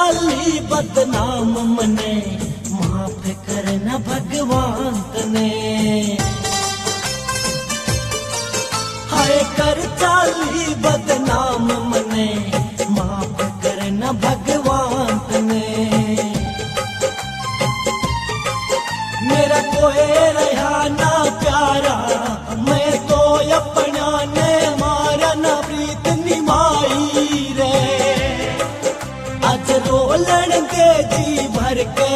चाली बदनाम मने माफ करना भगवान तने। हाय कर चाली बदनाम मने माफ करना भगवान तने। मेरा कोई रहा ना प्यारा मैं तो अपना ने मारा ना प्रीत निभाई रे। आज रोलन के जी भर के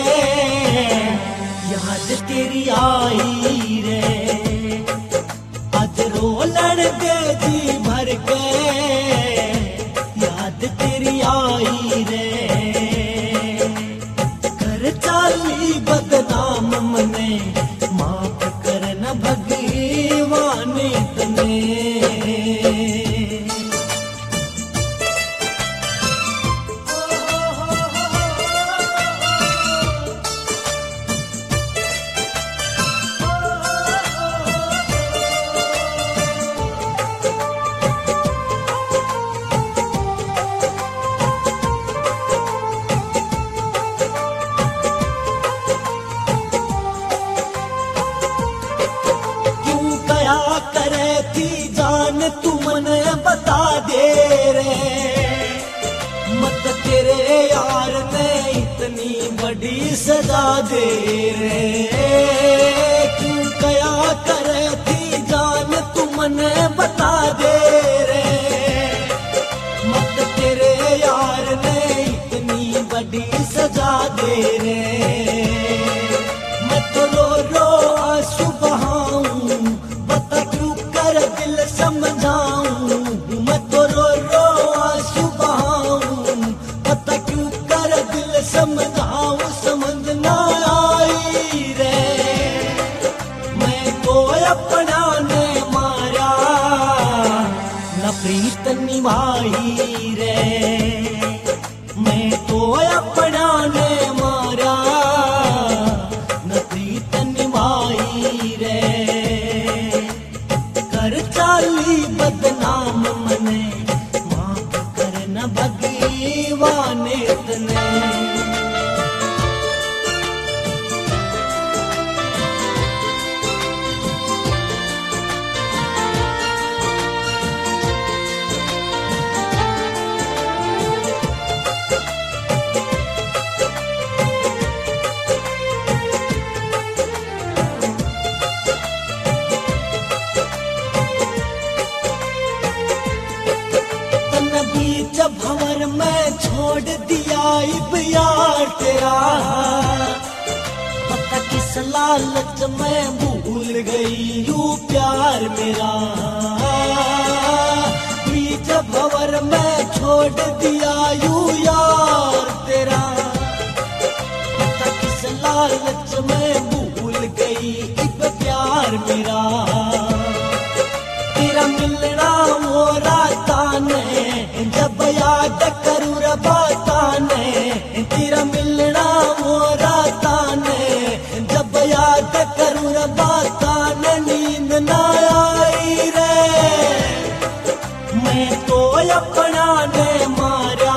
याद तेरी आई रे। आज रोलन के जी भर के याद तेरी आई रे। कर चाली बदनाम मने माफ करना भगवान तने। करे थी जान तू मने बता दे रे। मत तेरे यार ने इतनी बड़ी सजा दे रे। क्यों कया करे थी जान तू मने बता दे रे। मत तेरे यार ने इतनी बड़ी सजा दे रे। मैं तो रो रो आंसू बहाऊं बता क्यों कर दिल समझाऊं। मैं तो रो रो आंसू बहाऊं बता क्यों कर दिल समझाऊं। समझ ना आई रे मैं तो अपना ने मारा न प्रीत निभाई रे। मैं तो अपना ने मारा न प्रीत निभाई रे। कर चाली बदनाम मने माफ करना भगवान तने। जब भंवर में छोड़ दिया इब यार तेरा। पता किस लालच में भूल गई यूं प्यार मेरा। जब भंवर में छोड़ दिया यूं यार तेरा। पता किस लालच में भूल गई इब प्यार मेरा। तेरा मिलना वो राता ने जब याद करूं रबाता ने। तेरा मिलना वो राता ने जब याद करूं रबाता ने। नींद ना आई रे मैं तो अपना ने मारा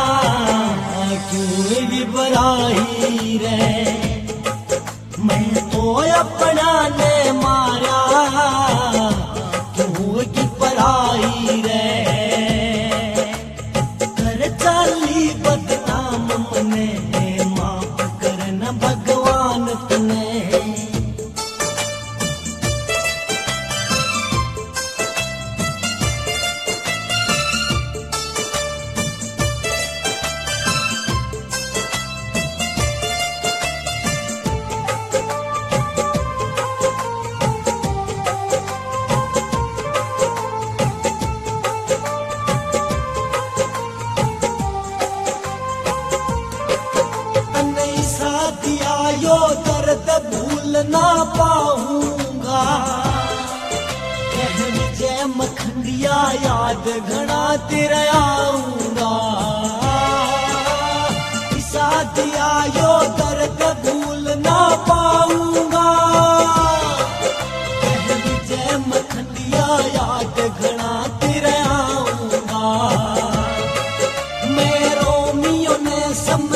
क्यों घबराई रे। मैं तो अपना ने मारा क्यों घबराई रे। चाली बदनाम मने माफ करना भगवान तने। यो दर्द भूल ना पाऊंगा। कह विजय मखंडिया याद घना तेरा आऊंगा। दिया यो दर्द भूल ना पाऊंगा। कह विजय मखंडिया याद घना तेरा आऊंगा। मैं रोमियो ने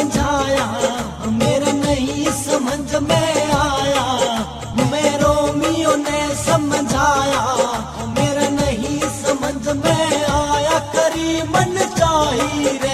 तेरी मन चाही रे।